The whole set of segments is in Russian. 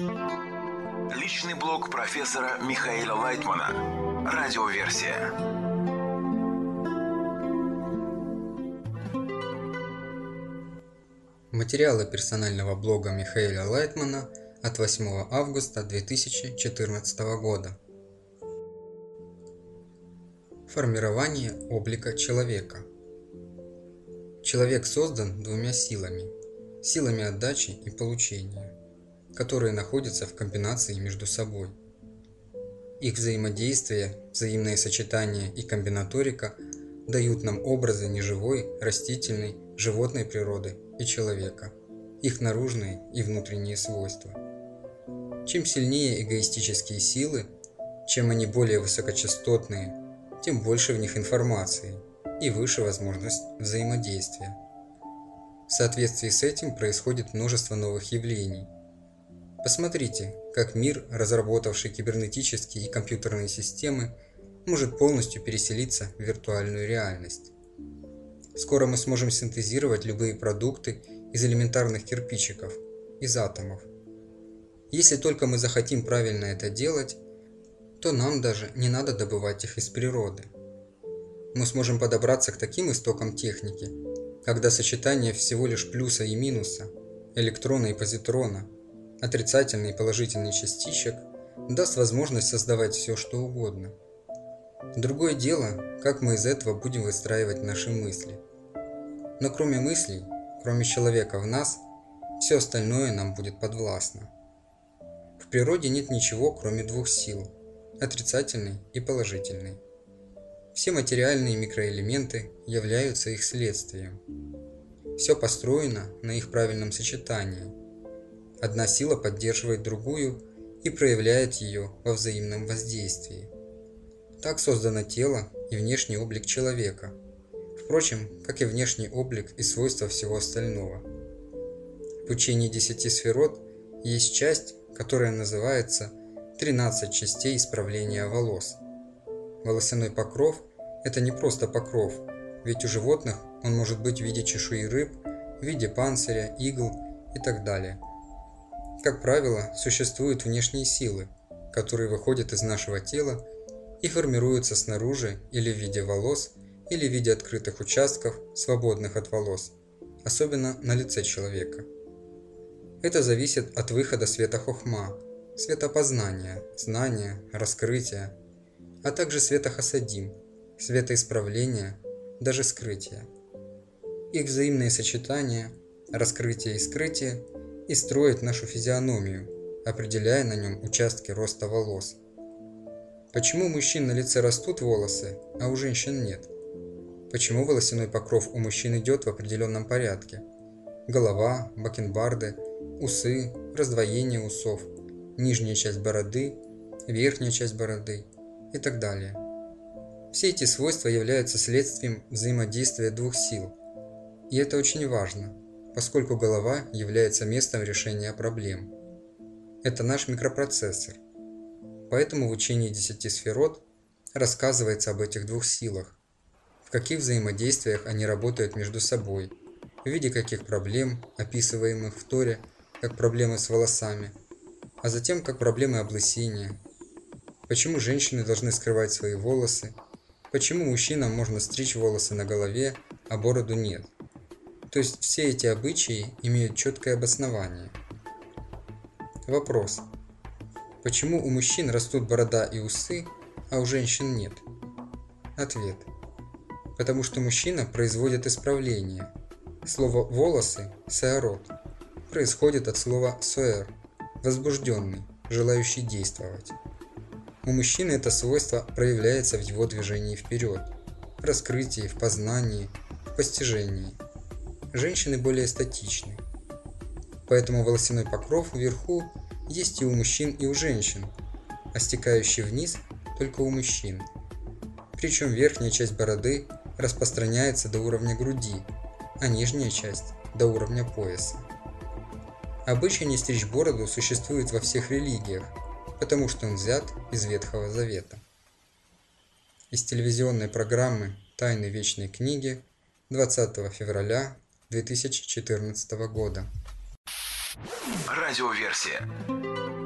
Личный блог профессора Михаила Лайтмана. Радиоверсия. Материалы персонального блога Михаила Лайтмана от 8 августа 2014 года. Формирование облика человека. Человек создан двумя силами – силами отдачи и получения, которые находятся в комбинации между собой. Их взаимодействие, взаимное сочетание и комбинаторика дают нам образы неживой, растительной, животной природы и человека, их наружные и внутренние свойства. Чем сильнее эгоистические силы, чем они более высокочастотные, тем больше в них информации и выше возможность взаимодействия. В соответствии с этим происходит множество новых явлений. Посмотрите, как мир, разработавший кибернетические и компьютерные системы, может полностью переселиться в виртуальную реальность. Скоро мы сможем синтезировать любые продукты из элементарных кирпичиков, из атомов. Если только мы захотим правильно это делать, то нам даже не надо добывать их из природы. Мы сможем подобраться к таким истокам техники, когда сочетание всего лишь плюса и минуса, электрона и позитрона, отрицательной и положительной частичек даст возможность создавать все, что угодно. Другое дело, как мы из этого будем выстраивать наши мысли. Но кроме мыслей, кроме человека в нас, все остальное нам будет подвластно. В природе нет ничего, кроме двух сил – отрицательной и положительной. Все материальные микроэлементы являются их следствием. Все построено на их правильном сочетании. Одна сила поддерживает другую и проявляет ее во взаимном воздействии. Так создано тело и внешний облик человека, впрочем, как и внешний облик и свойства всего остального. В учении 10 сферот есть часть, которая называется 13 частей исправления волос. Волосяной покров – это не просто покров, ведь у животных он может быть в виде чешуи рыб, в виде панциря, игл и так далее. Как правило, существуют внешние силы, которые выходят из нашего тела и формируются снаружи или в виде волос, или в виде открытых участков, свободных от волос, особенно на лице человека. Это зависит от выхода света хохма, света познания, знания, раскрытия, а также света хасадим, света исправления, даже скрытия. Их взаимное сочетание, раскрытие и скрытие и строит нашу физиономию, определяя на нем участки роста волос. Почему у мужчин на лице растут волосы, а у женщин нет? Почему волосяной покров у мужчин идет в определенном порядке? Голова, бакенбарды, усы, раздвоение усов, нижняя часть бороды, верхняя часть бороды и так далее. Все эти свойства являются следствием взаимодействия двух сил. И это очень важно, поскольку голова является местом решения проблем. Это наш микропроцессор. Поэтому в учении 10 сферот рассказывается об этих двух силах, в каких взаимодействиях они работают между собой, в виде каких проблем, описываемых в Торе, как проблемы с волосами, а затем как проблемы облысения, почему женщины должны скрывать свои волосы, почему мужчинам можно стричь волосы на голове, а бороду нет. То есть все эти обычаи имеют четкое обоснование. Вопрос. Почему у мужчин растут борода и усы, а у женщин нет? Ответ. Потому что мужчина производит исправление. Слово «волосы» – «сеарот» происходит от слова «соэр» – возбужденный, желающий действовать. У мужчины это свойство проявляется в его движении вперед, в раскрытии, в познании, в постижении. Женщины более статичны. Поэтому волосяной покров вверху есть и у мужчин, и у женщин, а стекающий вниз только у мужчин. Причем верхняя часть бороды распространяется до уровня груди, а нижняя часть – до уровня пояса. Обычай не стричь бороду существует во всех религиях, потому что он взят из Ветхого Завета. Из телевизионной программы «Тайны Вечной Книги» 20 февраля 2014 года. Радиоверсия.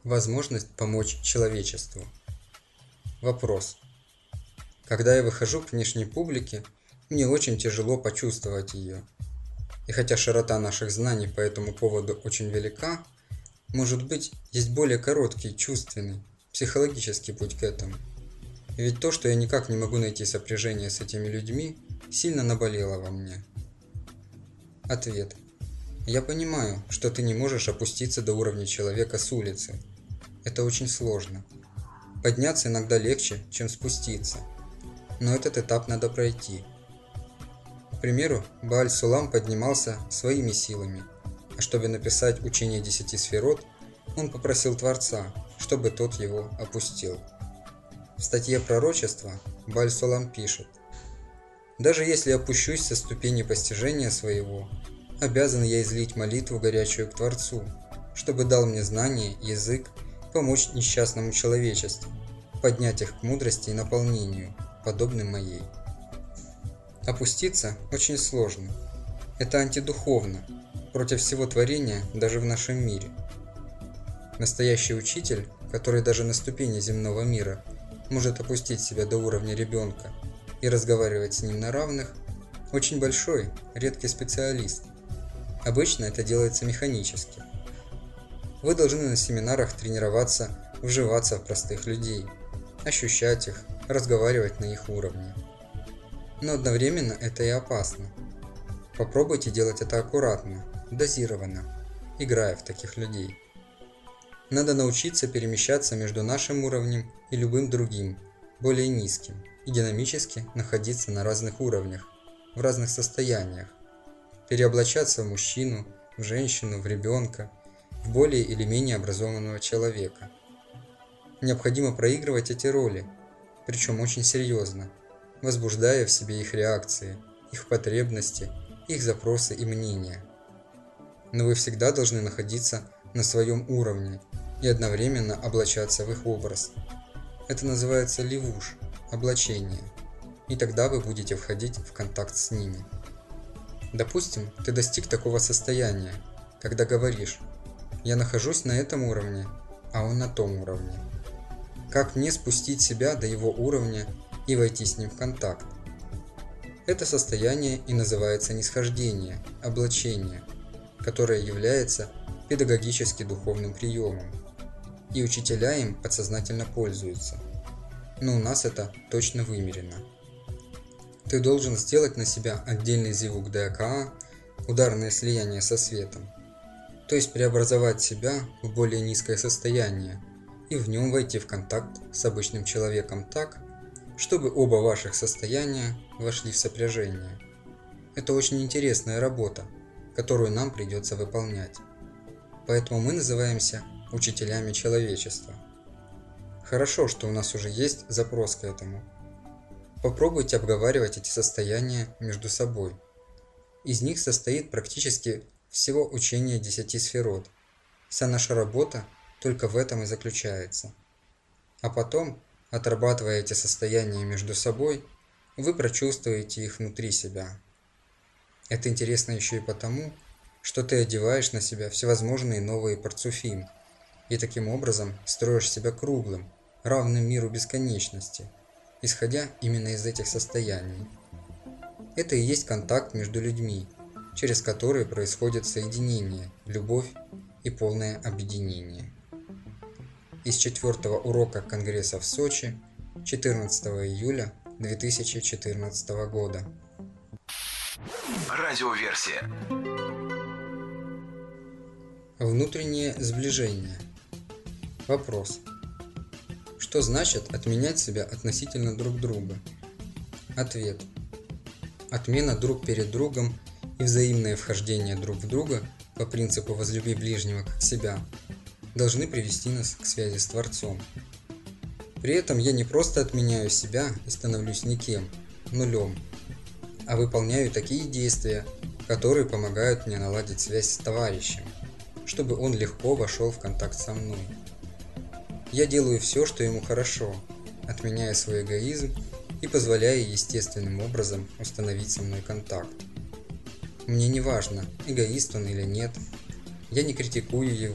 Возможность помочь человечеству. Вопрос. Когда я выхожу к внешней публике, мне очень тяжело почувствовать ее. И хотя широта наших знаний по этому поводу очень велика, может быть, есть более короткий, чувственный, психологический путь к этому. Ведь то, что я никак не могу найти сопряжение с этими людьми, сильно наболело во мне. Ответ. Я понимаю, что ты не можешь опуститься до уровня человека с улицы. Это очень сложно. Подняться иногда легче, чем спуститься. Но этот этап надо пройти. К примеру, Бааль-Сулам поднимался своими силами, а чтобы написать учение 10 сферот, он попросил Творца, чтобы тот его опустил. В статье «Пророчество» Бааль-Сулам пишет: «Даже если опущусь со ступени постижения своего, обязан я излить молитву горячую к Творцу, чтобы дал мне знание, язык, помочь несчастному человечеству, поднять их к мудрости и наполнению, подобным моей». Опуститься очень сложно. Это антидуховно, против всего творения даже в нашем мире. Настоящий учитель, который даже на ступени земного мира может опустить себя до уровня ребенка и разговаривать с ним на равных, очень большой, редкий специалист. Обычно это делается механически. Вы должны на семинарах тренироваться, вживаться в простых людей, ощущать их, разговаривать на их уровне. Но одновременно это и опасно. Попробуйте делать это аккуратно, дозированно, играя в таких людей. Надо научиться перемещаться между нашим уровнем и любым другим, более низким, и динамически находиться на разных уровнях, в разных состояниях, переоблачаться в мужчину, в женщину, в ребенка, в более или менее образованного человека. Необходимо проигрывать эти роли, причем очень серьезно, возбуждая в себе их реакции, их потребности, их запросы и мнения. Но вы всегда должны находиться на своем уровне и одновременно облачаться в их образ. Это называется левуш, облачение, и тогда вы будете входить в контакт с ними. Допустим, ты достиг такого состояния, когда говоришь: «Я нахожусь на этом уровне, а он на том уровне. Как мне спустить себя до его уровня и войти с ним в контакт?» Это состояние и называется нисхождение, облачение, которое является педагогически духовным приемом, и учителя им подсознательно пользуются. Но у нас это точно вымерено. Ты должен сделать на себя отдельный зивук ДКА, ударное слияние со светом, то есть преобразовать себя в более низкое состояние и в нем войти в контакт с обычным человеком так, чтобы оба ваших состояния вошли в сопряжение. Это очень интересная работа, которую нам придется выполнять. Поэтому мы называемся учителями человечества. Хорошо, что у нас уже есть запрос к этому. Попробуйте обговаривать эти состояния между собой. Из них состоит практически всего учение 10 сферот. Вся наша работа только в этом и заключается. А потом, отрабатывая эти состояния между собой, вы прочувствуете их внутри себя. Это интересно еще и потому, что ты одеваешь на себя всевозможные новые парцуфим, и таким образом строишь себя круглым, равным миру бесконечности, исходя именно из этих состояний. Это и есть контакт между людьми, через который происходит соединение, любовь и полное объединение. Из 4-го урока Конгресса в Сочи 14 июля 2014 года. Радиоверсия. Внутреннее сближение. Вопрос. Что значит отменять себя относительно друг друга? Ответ. Отмена друг перед другом и взаимное вхождение друг в друга по принципу «возлюби ближнего как себя» должны привести нас к связи с Творцом. При этом я не просто отменяю себя и становлюсь никем, нулем, а выполняю такие действия, которые помогают мне наладить связь с товарищем, чтобы он легко вошел в контакт со мной. Я делаю все, что ему хорошо, отменяя свой эгоизм и позволяя естественным образом установить со мной контакт. Мне не важно, эгоист он или нет, я не критикую его,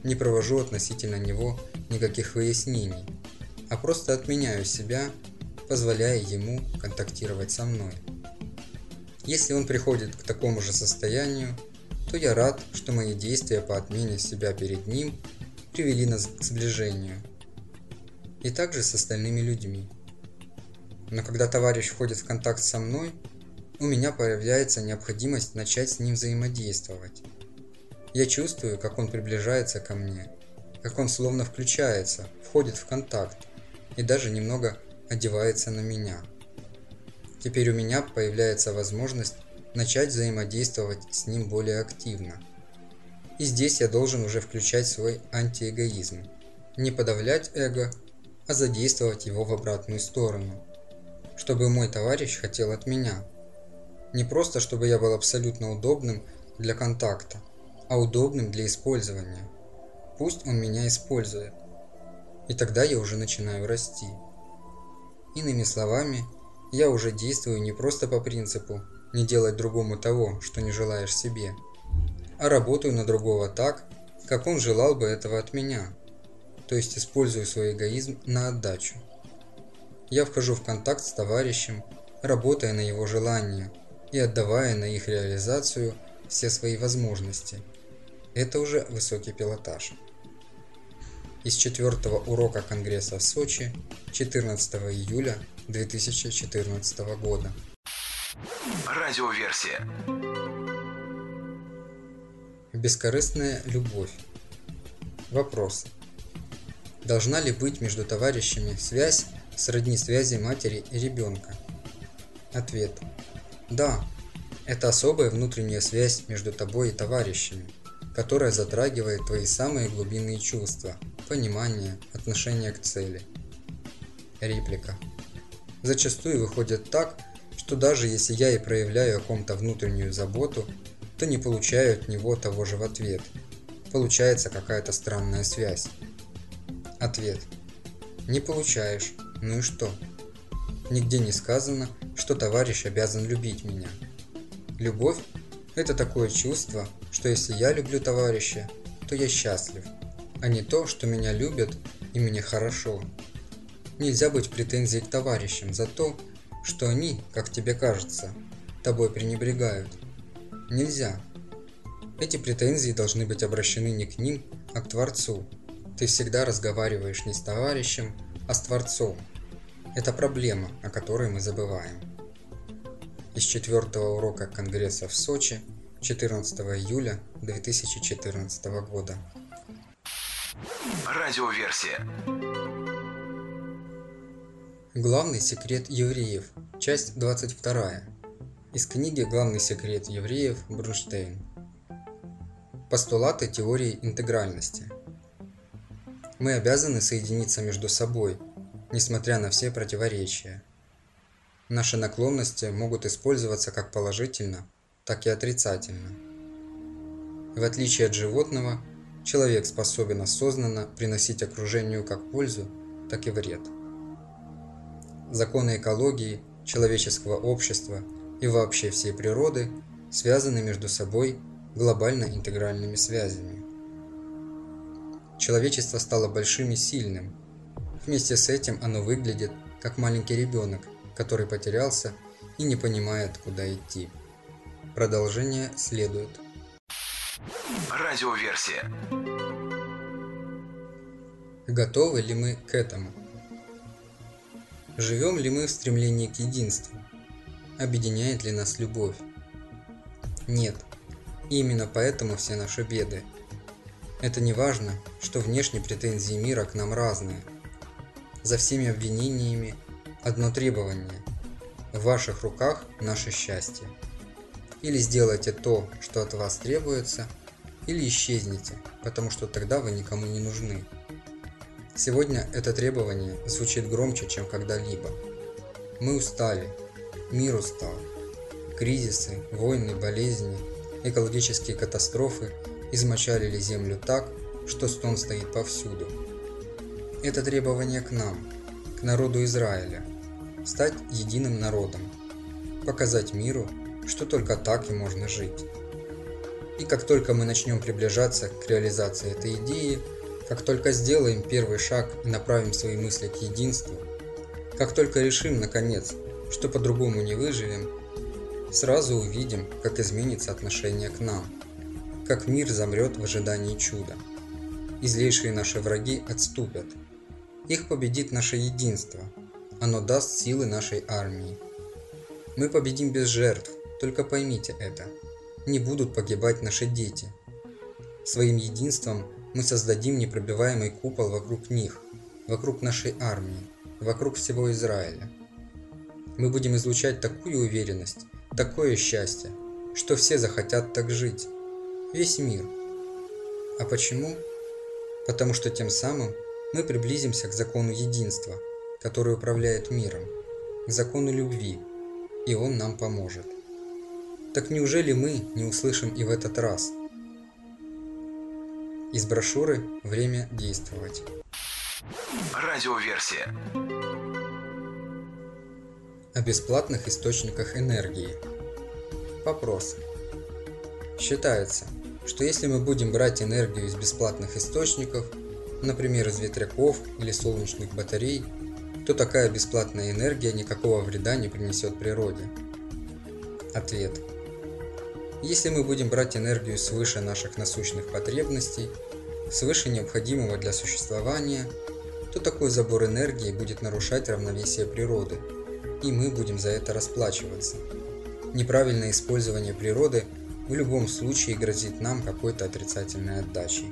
не провожу относительно него никаких выяснений, а просто отменяю себя, позволяя ему контактировать со мной. Если он приходит к такому же состоянию, то я рад, что мои действия по отмене себя перед ним привели нас к сближению. И также с остальными людьми. Но когда товарищ входит в контакт со мной, у меня появляется необходимость начать с ним взаимодействовать. Я чувствую, как он приближается ко мне, как он словно включается, входит в контакт и даже немного одевается на меня. Теперь у меня появляется возможность начать взаимодействовать с ним более активно. И здесь я должен уже включать свой антиэгоизм. Не подавлять эго, а задействовать его в обратную сторону. Чтобы мой товарищ хотел от меня. Не просто, чтобы я был абсолютно удобным для контакта, а удобным для использования. Пусть он меня использует. И тогда я уже начинаю расти. Иными словами, я уже действую не просто по принципу «не делать другому того, что не желаешь себе», а работаю на другого так, как он желал бы этого от меня, то есть использую свой эгоизм на отдачу. Я вхожу в контакт с товарищем, работая на его желания и отдавая на их реализацию все свои возможности. Это уже высокий пилотаж. Из 4-го урока Конгресса в Сочи 14 июля 2014 года. Радиоверсия. Бескорыстная любовь. Вопрос. Должна ли быть между товарищами связь сродни связи матери и ребенка? Ответ. Да, это особая внутренняя связь между тобой и товарищами, которая затрагивает твои самые глубинные чувства, понимание, отношение к цели. Реплика. Зачастую выходит так, что даже если я и проявляю о ком-то внутреннюю заботу, то не получаю от него того же в ответ. Получается какая-то странная связь. Ответ. Не получаешь. Ну и что? Нигде не сказано, что товарищ обязан любить меня. Любовь – это такое чувство, что если я люблю товарища, то я счастлив, а не то, что меня любят и мне хорошо. Нельзя быть в претензии к товарищам за то, что они, как тебе кажется, тобой пренебрегают. Нельзя. Эти претензии должны быть обращены не к ним, а к Творцу. Ты всегда разговариваешь не с товарищем, а с Творцом. Это проблема, о которой мы забываем. Из 4-го урока Конгресса в Сочи 14 июля 2014 года. Радиоверсия. Главный секрет евреев. Часть 22. Из книги «Главный секрет евреев» Брунштейн. Постулаты теории интегральности. Мы обязаны соединиться между собой, несмотря на все противоречия. Наши наклонности могут использоваться как положительно, так и отрицательно. В отличие от животного, человек способен осознанно приносить окружению как пользу, так и вред. Законы экологии, человеческого общества и вообще всей природы связаны между собой глобально интегральными связями. Человечество стало большим и сильным. Вместе с этим оно выглядит как маленький ребенок, который потерялся и не понимает, куда идти. Продолжение следует. Радиоверсия. Готовы ли мы к этому? Живем ли мы в стремлении к единству? Объединяет ли нас любовь? Нет. И именно поэтому все наши беды. Это не важно, что внешние претензии мира к нам разные. За всеми обвинениями одно требование. В ваших руках наше счастье. Или сделайте то, что от вас требуется, или исчезните, потому что тогда вы никому не нужны. Сегодня это требование звучит громче, чем когда-либо. Мы устали, мир устал. Кризисы, войны, болезни, экологические катастрофы измочалили землю так, что стон стоит повсюду. Это требование к нам, к народу Израиля, стать единым народом, показать миру, что только так и можно жить. И как только мы начнем приближаться к реализации этой идеи, как только сделаем первый шаг и направим свои мысли к единству, как только решим, наконец, что по-другому не выживем, сразу увидим, как изменится отношение к нам, как мир замрет в ожидании чуда. И злейшие наши враги отступят. Их победит наше единство, оно даст силы нашей армии. Мы победим без жертв, только поймите это. Не будут погибать наши дети. Своим единством мы создадим непробиваемый купол вокруг них, вокруг нашей армии, вокруг всего Израиля. Мы будем излучать такую уверенность, такое счастье, что все захотят так жить. Весь мир. А почему? Потому что тем самым мы приблизимся к закону единства, который управляет миром, к закону любви, и он нам поможет. Так неужели мы не услышим и в этот раз? Из брошюры «Время действовать». Радиоверсия. О бесплатных источниках энергии. Вопрос. Считается, что если мы будем брать энергию из бесплатных источников, например, из ветряков или солнечных батарей, то такая бесплатная энергия никакого вреда не принесет природе. Ответ. Если мы будем брать энергию свыше наших насущных потребностей, свыше необходимого для существования, то такой забор энергии будет нарушать равновесие природы, и мы будем за это расплачиваться. Неправильное использование природы в любом случае грозит нам какой-то отрицательной отдачей.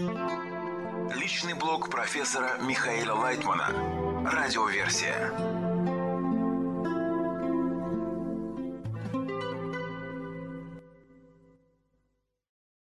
Личный блог профессора Михаила Лайтмана. Радиоверсия.